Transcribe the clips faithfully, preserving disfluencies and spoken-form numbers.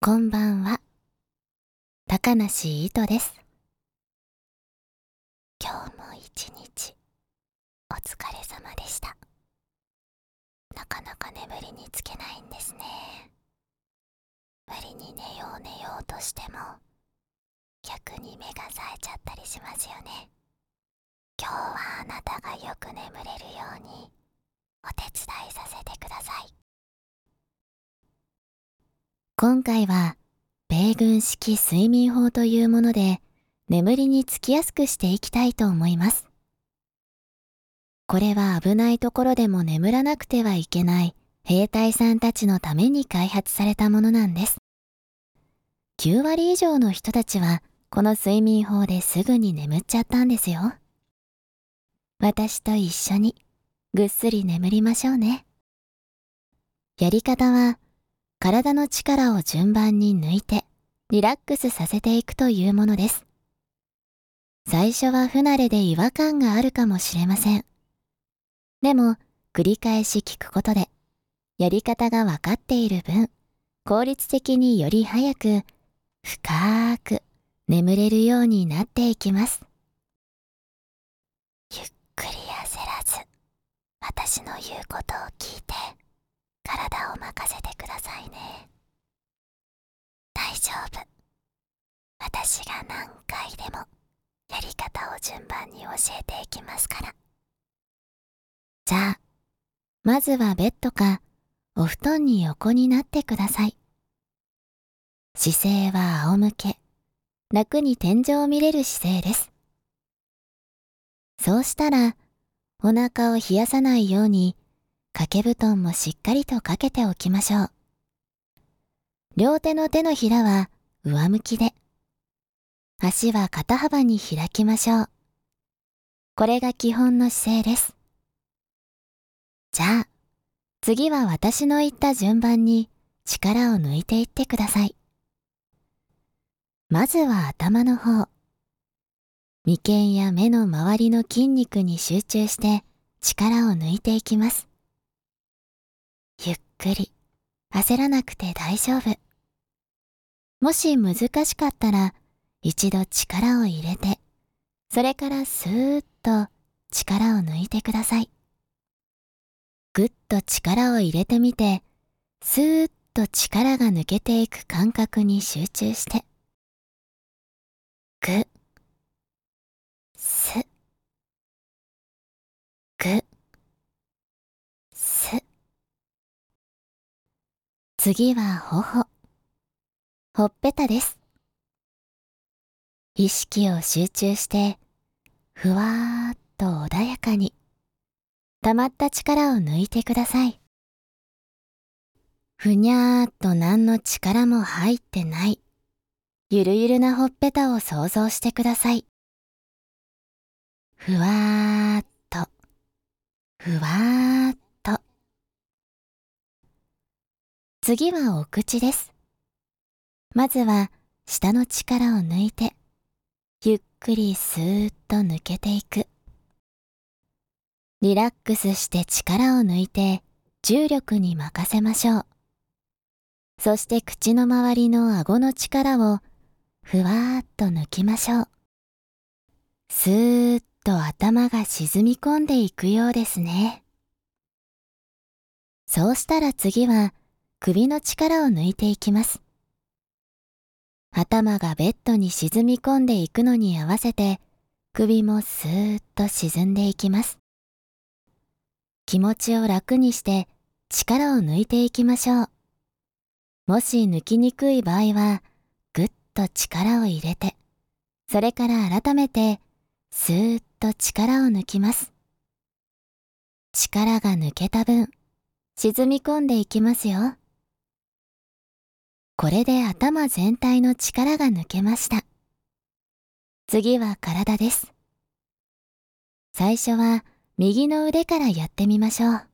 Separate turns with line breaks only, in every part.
こんばんは、高梨糸です。今日も一日お疲れ様でした。なかなか眠りにつけないんですね。無理に寝よう寝ようとしても逆に目が冴えちゃったりしますよね。今日はあなたがよく眠れるようにお手伝いさせてください。今回は米軍式睡眠法というもので眠りにつきやすくしていきたいと思います。これは危ないところでも眠らなくてはいけない兵隊さんたちのために開発されたものなんです。きゅうわり以上の人たちはこの睡眠法ですぐに眠っちゃったんですよ。私と一緒にぐっすり眠りましょうね。やり方は体の力を順番に抜いてリラックスさせていくというものです。最初は不慣れで違和感があるかもしれません。でも繰り返し聞くことでやり方がわかっている分、効率的により早く深く眠れるようになっていきます。ゆっくり焦らず私の言うことを聞いて体を任せてくださいね。大丈夫。私が何回でもやり方を順番に教えていきますから。じゃあまずはベッドかお布団に横になってください。姿勢は仰向け、楽に天井を見れる姿勢です。そうしたらお腹を冷やさないように掛け布団もしっかりとかけておきましょう。両手の手のひらは上向きで、足は肩幅に開きましょう。これが基本の姿勢です。じゃあ次は私の言った順番に力を抜いていってください。まずは頭の方。眉間や目の周りの筋肉に集中して力を抜いていきます。ゆっくり、焦らなくて大丈夫。もし難しかったら一度力を入れて、それからスーッと力を抜いてください。ぐっと力を入れてみて、スーッと力が抜けていく感覚に集中して、ぐ、す、ぐ、す。次は頬。ほっぺたです。意識を集中して、ふわーっと穏やかに、溜まった力を抜いてください。ふにゃーっと何の力も入ってない、ゆるゆるなほっぺたを想像してください。ふわーっと、ふわーっと。次はお口です。まずは下の力を抜いて、ゆっくりスーッと抜けていく。リラックスして力を抜いて重力に任せましょう。そして口の周りの顎の力をふわーっと抜きましょう。スーッと頭が沈み込んでいくようですね。そうしたら次は首の力を抜いていきます。頭がベッドに沈み込んでいくのに合わせて首もスーッと沈んでいきます。気持ちを楽にして力を抜いていきましょう。もし抜きにくい場合はぐっと力を入れて、それから改めてスーッと力を抜きます。力が抜けた分、沈み込んでいきますよ。これで頭全体の力が抜けました。次は体です。最初は右の腕からやってみましょう。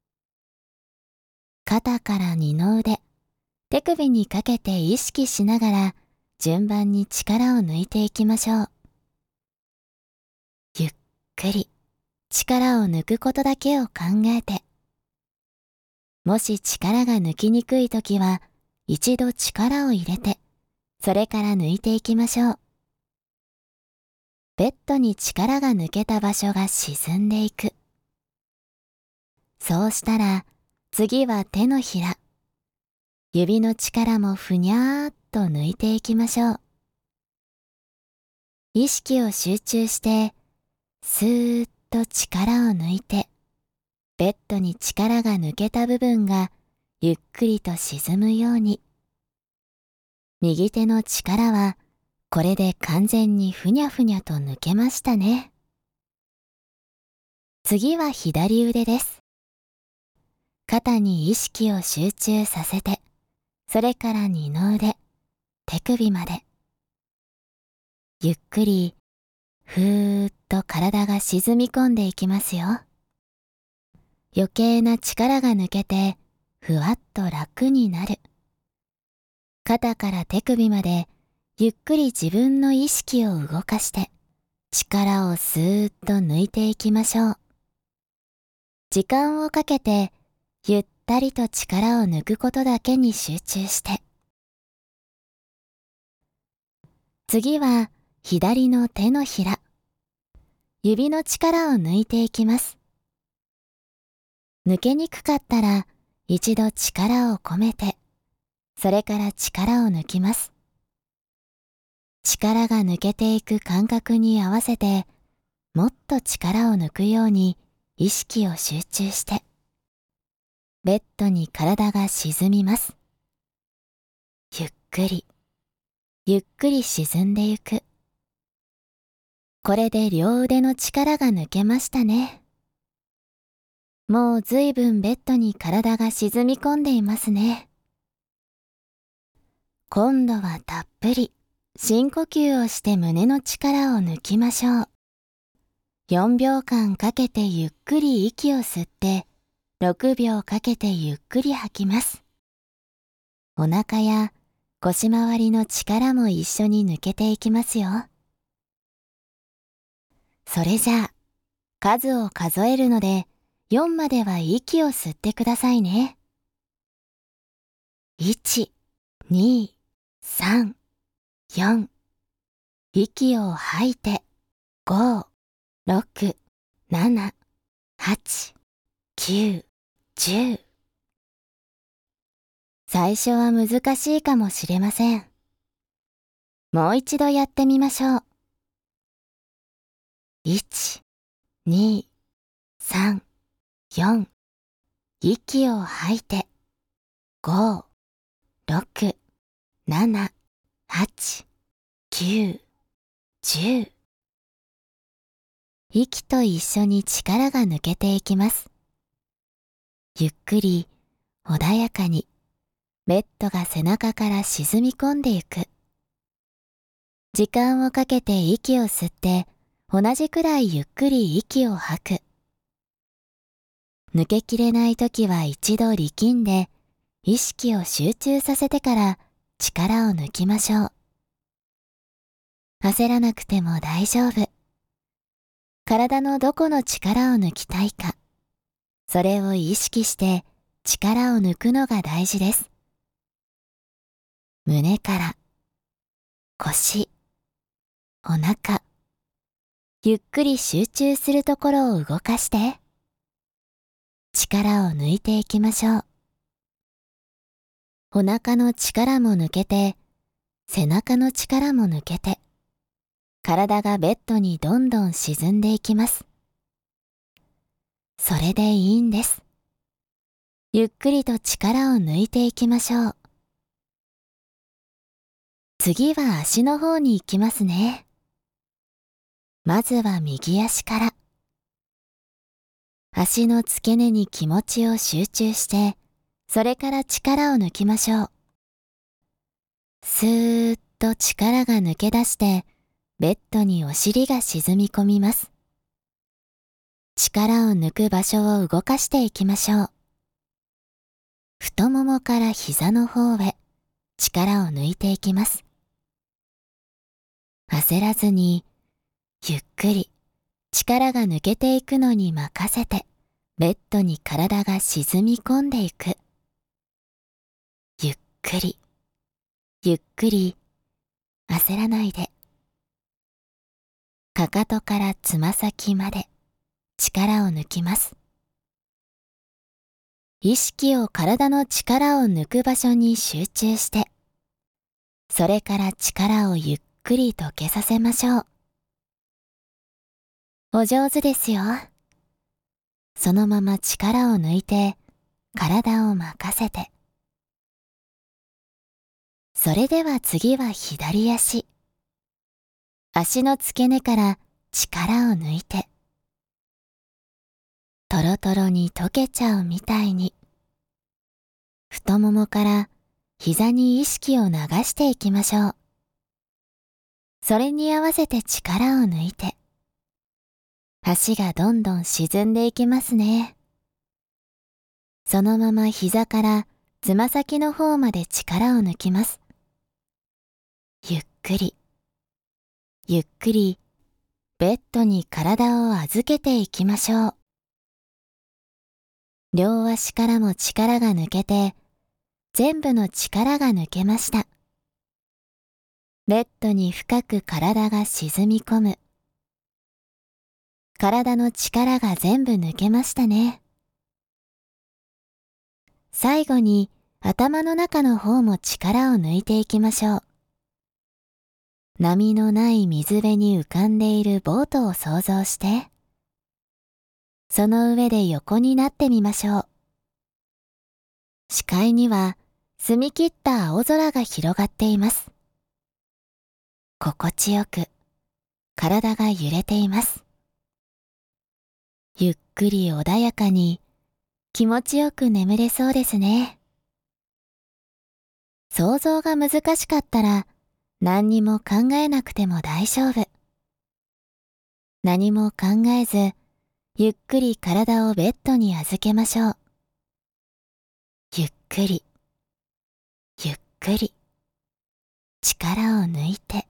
肩から二の腕、手首にかけて意識しながら順番に力を抜いていきましょう。ゆっくり力を抜くことだけを考えて、もし力が抜きにくいときは一度力を入れて、それから抜いていきましょう。ベッドに力が抜けた場所が沈んでいく。そうしたら、次は手のひら。指の力もふにゃーっと抜いていきましょう。意識を集中して、スーッと力を抜いて、ベッドに力が抜けた部分がゆっくりと沈むように。右手の力はこれで完全にふにゃふにゃと抜けましたね。次は左腕です。肩に意識を集中させて、それから二の腕、手首まで。ゆっくり、ふーっと体が沈み込んでいきますよ。余計な力が抜けて、ふわっと楽になる。肩から手首まで、ゆっくり自分の意識を動かして、力をスーッと抜いていきましょう。時間をかけて、ゆったりと力を抜くことだけに集中して。次は、左の手のひら。指の力を抜いていきます。抜けにくかったら、一度力を込めて、それから力を抜きます。力が抜けていく感覚に合わせて、もっと力を抜くように意識を集中して、ベッドに体が沈みます。ゆっくり、ゆっくり沈んでゆく。これで両腕の力が抜けましたね。もうずいぶんベッドに体が沈み込んでいますね。今度はたっぷり深呼吸をして胸の力を抜きましょう。よんびょうかんかけてゆっくり息を吸って、ろくびょうかけてゆっくり吐きます。お腹や腰回りの力も一緒に抜けていきますよ。それじゃあ、数を数えるので、よんまでは息を吸ってくださいね。いち、に、さん、よん。息を吐いて、ご、ろく、なな、はち、きゅう、じゅう。最初は難しいかもしれません。もう一度やってみましょう。いち、に、さん、よん。息を吐いて、ご、ろく、なな、はち、きゅう、じゅう。息と一緒に力が抜けていきます。ゆっくり、穏やかに、ベッドが背中から沈み込んでいく。時間をかけて息を吸って、同じくらいゆっくり息を吐く。抜けきれないときは一度力んで、意識を集中させてから力を抜きましょう。焦らなくても大丈夫。体のどこの力を抜きたいか、それを意識して力を抜くのが大事です。胸から、腰、お腹、ゆっくり集中するところを動かして、力を抜いていきましょう。お腹の力も抜けて、背中の力も抜けて、体がベッドにどんどん沈んでいきます。それでいいんです。ゆっくりと力を抜いていきましょう。次は足の方に行きますね。まずは右足から。足の付け根に気持ちを集中して、それから力を抜きましょう。スーッと力が抜け出して、ベッドにお尻が沈み込みます。力を抜く場所を動かしていきましょう。太ももから膝の方へ力を抜いていきます。焦らずに、ゆっくり力が抜けていくのに任せて、ベッドに体が沈み込んでいく。ゆっくり、ゆっくり、焦らないで。かかとからつま先まで力を抜きます。意識を体の力を抜く場所に集中して、それから力をゆっくりと消させましょう。お上手ですよ。そのまま力を抜いて、体を任せて。それでは次は左足。足の付け根から力を抜いて、トロトロに溶けちゃうみたいに、太ももから膝に意識を流していきましょう。それに合わせて力を抜いて、足がどんどん沈んでいきますね。そのまま膝からつま先の方まで力を抜きます。ゆっくり、ゆっくり、ベッドに体を預けていきましょう。両足からも力が抜けて、全部の力が抜けました。ベッドに深く体が沈み込む。体の力が全部抜けましたね。最後に頭の中の方も力を抜いていきましょう。波のない水辺に浮かんでいるボートを想像して、その上で横になってみましょう。視界には澄み切った青空が広がっています。心地よく体が揺れています。ゆっくり穏やかに気持ちよく眠れそうですね。想像が難しかったら何にも考えなくても大丈夫。何も考えず、ゆっくり体をベッドに預けましょう。ゆっくり、ゆっくり、力を抜いて。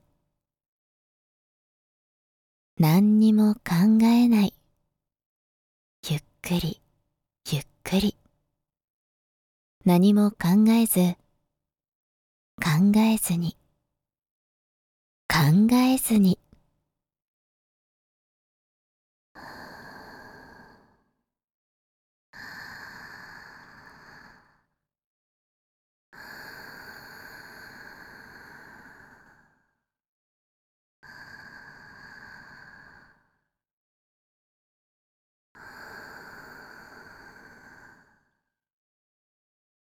何にも考えない。ゆっくり、ゆっくり。何も考えず、考えずに、考えずに。